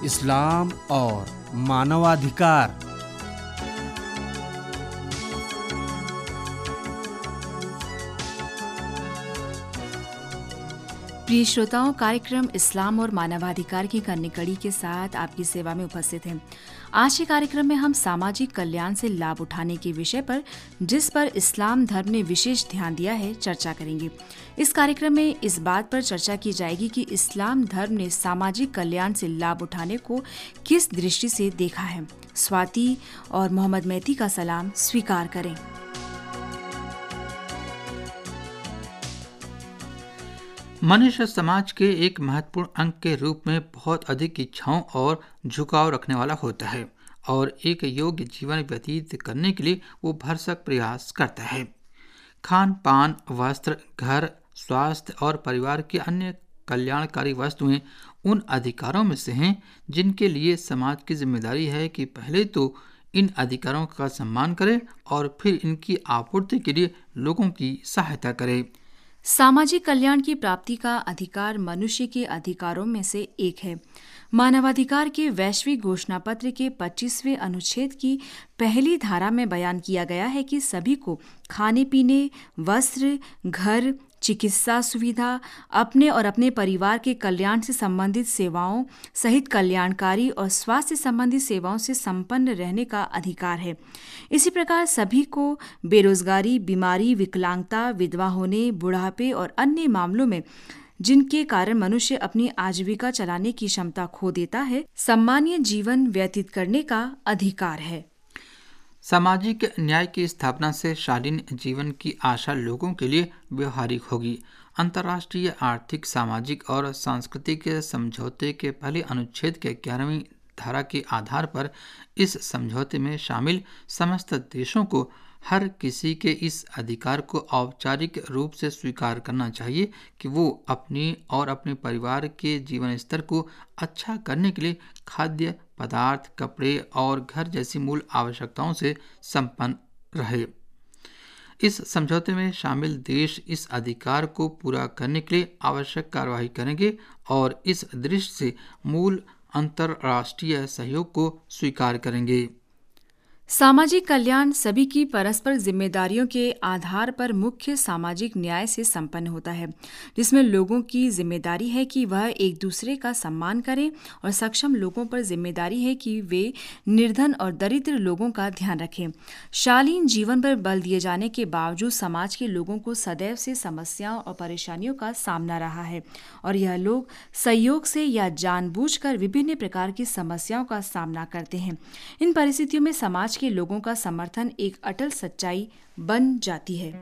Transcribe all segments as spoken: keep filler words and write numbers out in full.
इस्लाम और मानवाधिकार। प्रिय श्रोताओं, कार्यक्रम इस्लाम और मानवाधिकार की कन्या कड़ी के साथ आपकी सेवा में उपस्थित हैं। आज के कार्यक्रम में हम सामाजिक कल्याण से लाभ उठाने के विषय पर, जिस पर इस्लाम धर्म ने विशेष ध्यान दिया है, चर्चा करेंगे। इस कार्यक्रम में इस बात पर चर्चा की जाएगी कि इस्लाम धर्म ने सामाजिक कल्याण से लाभ उठाने को किस दृष्टि से देखा है। स्वाति और मोहम्मद मेहती का सलाम स्वीकार करें। मनुष्य समाज के एक महत्वपूर्ण अंग के रूप में बहुत अधिक इच्छाओं और झुकाव रखने वाला होता है और एक योग्य जीवन व्यतीत करने के लिए वो भरसक प्रयास करता है। खान पान, वस्त्र, घर, स्वास्थ्य और परिवार की अन्य कल्याणकारी वस्तुएं उन अधिकारों में से हैं जिनके लिए समाज की जिम्मेदारी है कि पहले तो इन अधिकारों का सम्मान करे और फिर इनकी आपूर्ति के लिए लोगों की सहायता करे। सामाजिक कल्याण की प्राप्ति का अधिकार मनुष्य के अधिकारों में से एक है। मानवाधिकार के वैश्विक घोषणा पत्र के पच्चीसवें अनुच्छेद की पहली धारा में बयान किया गया है कि सभी को खाने पीने, वस्त्र, घर, चिकित्सा सुविधा, अपने और अपने परिवार के कल्याण से संबंधित सेवाओं सहित कल्याणकारी और स्वास्थ्य संबंधित सेवाओं से संपन्न रहने का अधिकार है। इसी प्रकार सभी को बेरोजगारी, बीमारी, विकलांगता, विधवा होने, बुढ़ापे और अन्य मामलों में जिनके कारण मनुष्य अपनी आजीविका चलाने की क्षमता खो देता है, सम्मानीय जीवन व्यतीत करने का अधिकार है। सामाजिक न्याय की स्थापना से शालीन जीवन की आशा लोगों के लिए व्यवहारिक होगी। अंतर्राष्ट्रीय आर्थिक, सामाजिक और सांस्कृतिक समझौते के पहले अनुच्छेद के ग्यारहवीं धारा के आधार पर इस समझौते में शामिल समस्त देशों को हर किसी के इस अधिकार को औपचारिक रूप से स्वीकार करना चाहिए कि वो अपनी और अपने परिवार के जीवन स्तर को अच्छा करने के लिए खाद्य पदार्थ, कपड़े और घर जैसी मूल आवश्यकताओं से संपन्न रहे। इस समझौते में शामिल देश इस अधिकार को पूरा करने के लिए आवश्यक कार्रवाई करेंगे और इस दृष्टि से मूल अंतर्राष्ट्रीय सहयोग को स्वीकार करेंगे। सामाजिक कल्याण सभी की परस्पर जिम्मेदारियों के आधार पर मुख्य सामाजिक न्याय से संपन्न होता है, जिसमें लोगों की जिम्मेदारी है कि वह एक दूसरे का सम्मान करें और सक्षम लोगों पर जिम्मेदारी है कि वे निर्धन और दरिद्र लोगों का ध्यान रखें। शालीन जीवन पर बल दिए जाने के बावजूद समाज के लोगों को सदैव से समस्याओं और परेशानियों का सामना रहा है और यह लोग सहयोग से या जानबूझकर विभिन्न प्रकार की समस्याओं का सामना करते हैं। इन परिस्थितियों में समाज के लोगों का समर्थन एक अटल सच्चाई बन जाती है।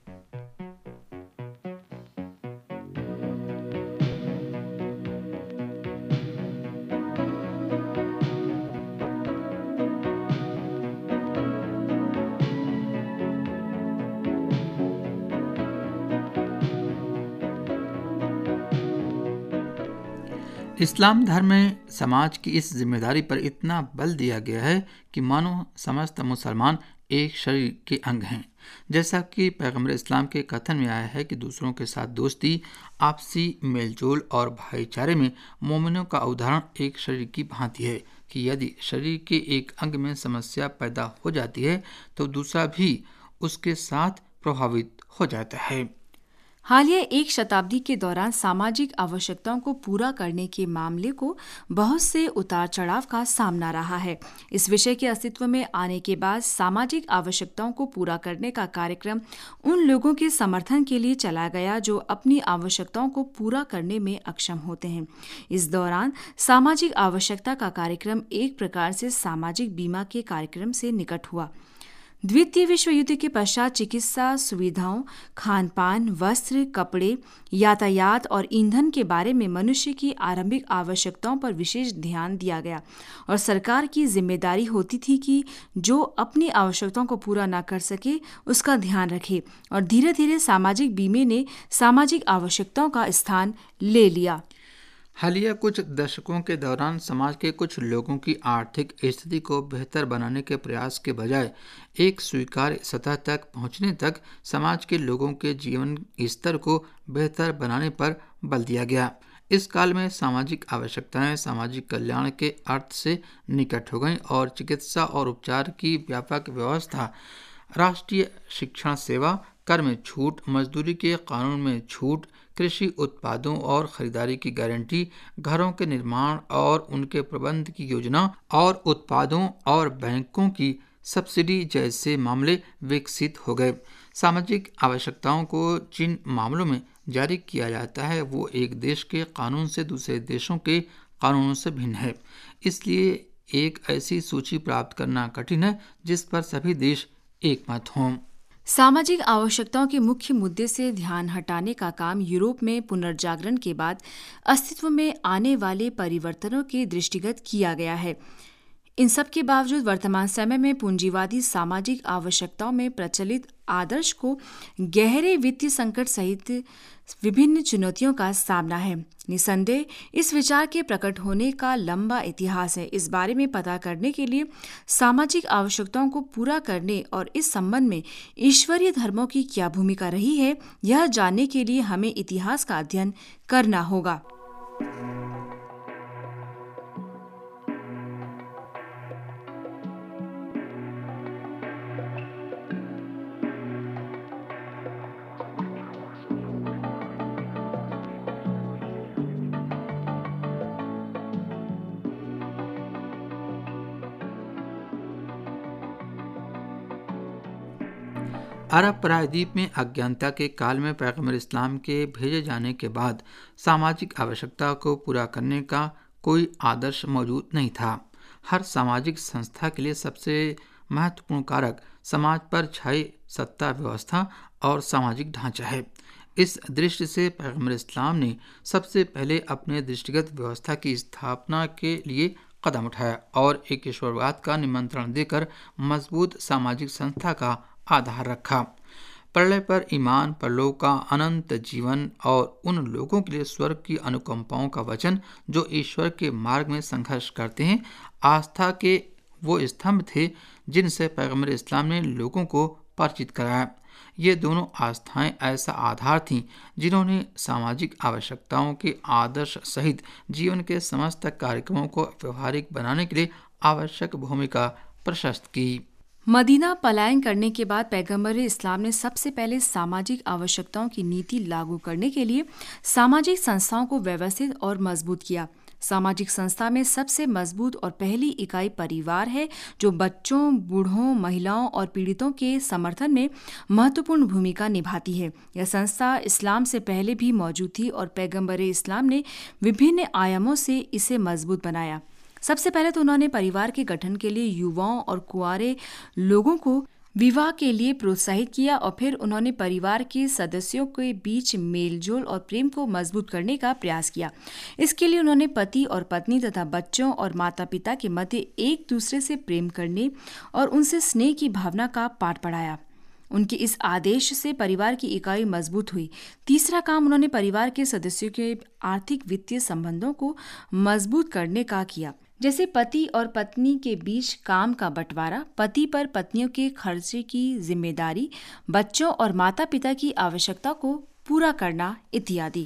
इस्लाम धर्म में समाज की इस जिम्मेदारी पर इतना बल दिया गया है कि मानो समस्त मुसलमान एक शरीर के अंग हैं। जैसा कि पैगंबर इस्लाम के कथन में आया है कि दूसरों के साथ दोस्ती, आपसी मेलजोल और भाईचारे में मोमिनों का उदाहरण एक शरीर की भांति है कि यदि शरीर के एक अंग में समस्या पैदा हो जाती है तो दूसरा भी उसके साथ प्रभावित हो जाता है। हालिया एक शताब्दी के दौरान सामाजिक आवश्यकताओं को पूरा करने के मामले को बहुत से उतार चढ़ाव का सामना रहा है। इस विषय के अस्तित्व में आने के बाद सामाजिक आवश्यकताओं को पूरा करने का कार्यक्रम उन लोगों के समर्थन के लिए चला गया जो अपनी आवश्यकताओं को पूरा करने में अक्षम होते हैं। इस दौरान सामाजिक आवश्यकता का कार्यक्रम एक प्रकार से सामाजिक बीमा के कार्यक्रम से निकट हुआ। द्वितीय विश्व युद्ध के पश्चात चिकित्सा सुविधाओं, खान पान, वस्त्र, कपड़े, यातायात और ईंधन के बारे में मनुष्य की आरंभिक आवश्यकताओं पर विशेष ध्यान दिया गया और सरकार की जिम्मेदारी होती थी कि जो अपनी आवश्यकताओं को पूरा न कर सके उसका ध्यान रखे और धीरे धीरे सामाजिक बीमे ने सामाजिक आवश्यकताओं का स्थान ले लिया। हालिया कुछ दशकों के दौरान समाज के कुछ लोगों की आर्थिक स्थिति को बेहतर बनाने के प्रयास के बजाय एक स्वीकार्य सतह तक पहुंचने तक समाज के लोगों के जीवन स्तर को बेहतर बनाने पर बल दिया गया। इस काल में सामाजिक आवश्यकताएं सामाजिक कल्याण के अर्थ से निकट हो गईं और चिकित्सा और उपचार की व्यापक व्यवस्था, राष्ट्रीय शिक्षण सेवा, कर में छूट, मजदूरी के कानून में छूट, कृषि उत्पादों और खरीदारी की गारंटी, घरों के निर्माण और उनके प्रबंध की योजना और उत्पादों और बैंकों की सब्सिडी जैसे मामले विकसित हो गए। सामाजिक आवश्यकताओं को जिन मामलों में जारी किया जाता है वो एक देश के कानून से दूसरे देशों के कानूनों से भिन्न है। इसलिए एक ऐसी सूची प्राप्त करना कठिन है जिस पर सभी देश एकमत हों। सामाजिक आवश्यकताओं के मुख्य मुद्दे से ध्यान हटाने का काम यूरोप में पुनर्जागरण के बाद अस्तित्व में आने वाले परिवर्तनों के दृष्टिगत किया गया है। इन सब के बावजूद वर्तमान समय में पूंजीवादी सामाजिक आवश्यकताओं में प्रचलित आदर्श को गहरे वित्तीय संकट सहित विभिन्न चुनौतियों का सामना है। निसंदेह इस विचार के प्रकट होने का लंबा इतिहास है। इस बारे में पता करने के लिए सामाजिक आवश्यकताओं को पूरा करने और इस संबंध में ईश्वरीय धर्मों की क्या भूमिका रही है, यह जानने के लिए हमें इतिहास का अध्ययन करना होगा। अरब प्रायद्वीप में अज्ञानता के काल में पैगंबर इस्लाम के भेजे जाने के बाद सामाजिक आवश्यकता को पूरा करने का कोई आदर्श मौजूद नहीं था। हर सामाजिक संस्था के लिए सबसे महत्वपूर्ण कारक समाज पर छाई सत्ता व्यवस्था और सामाजिक ढांचा है। इस दृष्टि से पैगंबर इस्लाम ने सबसे पहले अपने दृष्टिगत व्यवस्था की स्थापना के लिए कदम उठाया और एक ईश्वरवाद का निमंत्रण देकर मजबूत सामाजिक संस्था का आधार रखा। प्रलय पर ईमान, परलोक का अनंत जीवन और उन लोगों के लिए स्वर्ग की अनुकंपाओं का वचन जो ईश्वर के मार्ग में संघर्ष करते हैं, आस्था के वो स्तंभ थे जिनसे पैगंबर इस्लाम ने लोगों को परिचित कराया। ये दोनों आस्थाएं ऐसा आधार थीं जिन्होंने सामाजिक आवश्यकताओं के आदर्श सहित जीवन के समस्त कार्यक्रमों को व्यवहारिक बनाने के लिए आवश्यक भूमिका प्रशस्त की। मदीना पलायन करने के बाद पैगंबर इस्लाम ने सबसे पहले सामाजिक आवश्यकताओं की नीति लागू करने के लिए सामाजिक संस्थाओं को व्यवस्थित और मजबूत किया। सामाजिक संस्था में सबसे मजबूत और पहली इकाई परिवार है, जो बच्चों, बूढ़ों, महिलाओं और पीड़ितों के समर्थन में महत्वपूर्ण भूमिका निभाती है। यह संस्था इस्लाम से पहले भी मौजूद थी और पैगंबर इस्लाम ने विभिन्न आयामों से इसे मजबूत बनाया। सबसे पहले तो उन्होंने परिवार के गठन के लिए युवाओं और कुंवारे लोगों को विवाह के लिए प्रोत्साहित किया और फिर उन्होंने परिवार के सदस्यों के बीच मेलजोल और प्रेम को मजबूत करने का प्रयास किया। इसके लिए उन्होंने पति और पत्नी तथा बच्चों और माता पिता के मध्य एक दूसरे से प्रेम करने और उनसे स्नेह की भावना का पाठ पढ़ाया। उनके इस आदेश से परिवार की इकाई मजबूत हुई। तीसरा काम उन्होंने परिवार के सदस्यों के आर्थिक वित्तीय संबंधों को मजबूत करने का किया, जैसे पति और पत्नी के बीच काम का बंटवारा, पति पर पत्नियों के खर्चे की जिम्मेदारी, बच्चों और माता पिता की आवश्यकता को पूरा करना इत्यादि।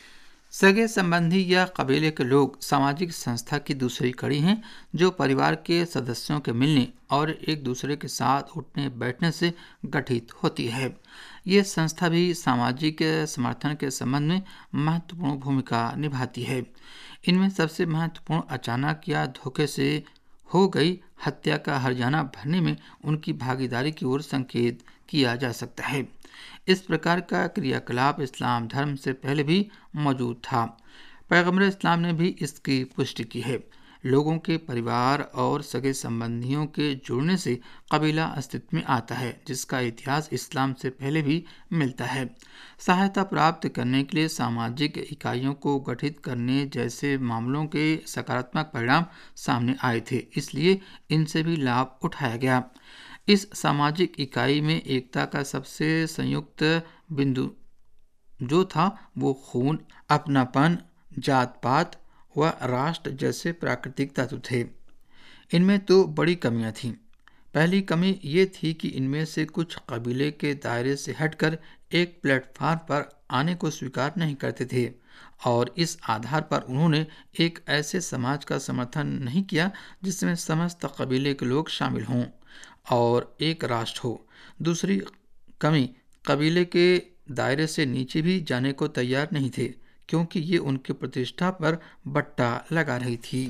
सगे संबंधी या कबीले के लोग सामाजिक संस्था की दूसरी कड़ी हैं, जो परिवार के सदस्यों के मिलने और एक दूसरे के साथ उठने बैठने से गठित होती है। ये संस्था भी सामाजिक समर्थन के संबंध में महत्वपूर्ण भूमिका निभाती है। इनमें सबसे महत्वपूर्ण अचानक या धोखे से हो गई हत्या का हर्जाना भरने में उनकी भागीदारी की ओर संकेत किया जा सकता है। इस प्रकार का क्रियाकलाप इस्लाम धर्म से पहले भी मौजूद था। पैगंबर इस्लाम ने भी इसकी पुष्टि की है। लोगों के परिवार और सगे संबंधियों के जुड़ने से कबीला अस्तित्व में आता है, जिसका इतिहास इस्लाम से पहले भी मिलता है। सहायता प्राप्त करने के लिए सामाजिक इकाइयों को गठित करने जैसे मामलों के सकारात्मक परिणाम सामने आए थे, इसलिए इनसे भी लाभ उठाया गया। इस सामाजिक इकाई में एकता का सबसे संयुक्त बिंदु जो था वो खून, अपनापन, जात पात व राष्ट्र जैसे प्राकृतिक तत्व थे। इनमें तो बड़ी कमियां थीं। पहली कमी ये थी कि इनमें से कुछ कबीले के दायरे से हटकर एक प्लेटफार्म पर आने को स्वीकार नहीं करते थे और इस आधार पर उन्होंने एक ऐसे समाज का समर्थन नहीं किया जिसमें समस्त कबीले के लोग शामिल हों और एक राष्ट्र हो। दूसरी कमी, कबीले के दायरे से नीचे भी जाने को तैयार नहीं थे, क्योंकि ये उनकी प्रतिष्ठा पर बट्टा लगा रही थी।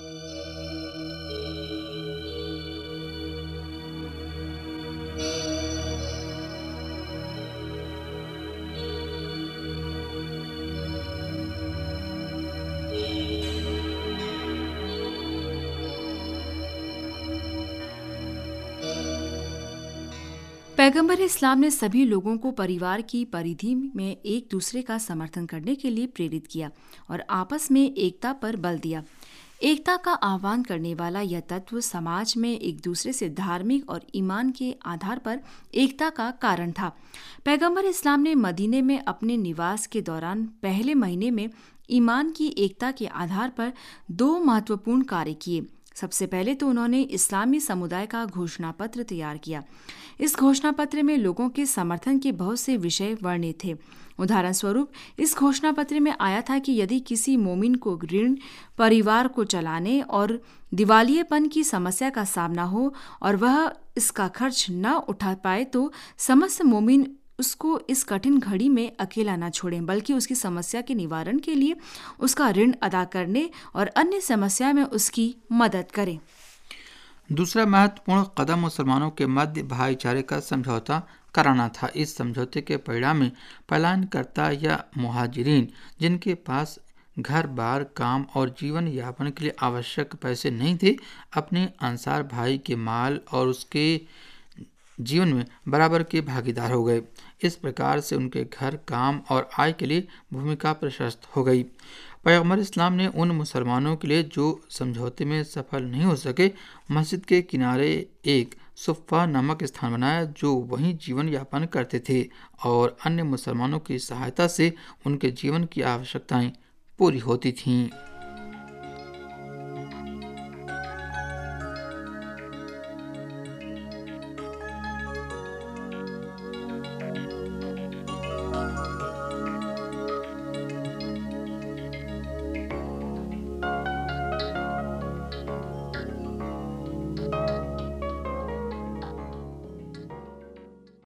पैगंबर इस्लाम ने सभी लोगों को परिवार की परिधि में एक दूसरे का समर्थन करने के लिए प्रेरित किया और आपस में एकता पर बल दिया। एकता का आह्वान करने वाला यह तत्व समाज में एक दूसरे से धार्मिक और ईमान के आधार पर एकता का कारण था। पैगंबर इस्लाम ने मदीने में अपने निवास के दौरान पहले महीने में ईमान की एकता के आधार पर दो महत्वपूर्ण कार्य किए। सबसे पहले तो उन्होंने इस्लामी समुदाय का घोषणा पत्र तैयार किया। इस घोषणा पत्र में लोगों के समर्थन के बहुत से विषय वर्णित थे। उदाहरण स्वरूप इस घोषणा पत्र में आया था कि यदि किसी मोमिन को ऋण, परिवार को चलाने और दिवालियेपन की समस्या का सामना हो और वह इसका खर्च न उठा पाए तो समस्त मोमिन उसको इस कठिन घड़ी में अकेला न छोड़ें, बल्कि उसकी समस्या के निवारण के लिए उसका ऋण अदा करने और अन्य समस्या में उसकी मदद करें। दूसरा महत्वपूर्ण कदम मुसलमानों के मध्य भाईचारे का समझौता कराना था। इस समझौते के परिणाम में पलायनकर्ता या मुहाजिरीन जिनके पास घर बार, काम और जीवन यापन के लिए आवश्यक पैसे नहीं थे, अपने अंसार भाई के माल और उसके जीवन में बराबर के भागीदार हो गए। इस प्रकार से उनके घर, काम और आय के लिए भूमिका प्रशस्त हो गई। पैगंबर इस्लाम ने उन मुसलमानों के लिए जो समझौते में सफल नहीं हो सके, मस्जिद के किनारे एक सुफ़ा नामक स्थान बनाया जो वहीं जीवन यापन करते थे और अन्य मुसलमानों की सहायता से उनके जीवन की आवश्यकताएं पूरी होती थीं।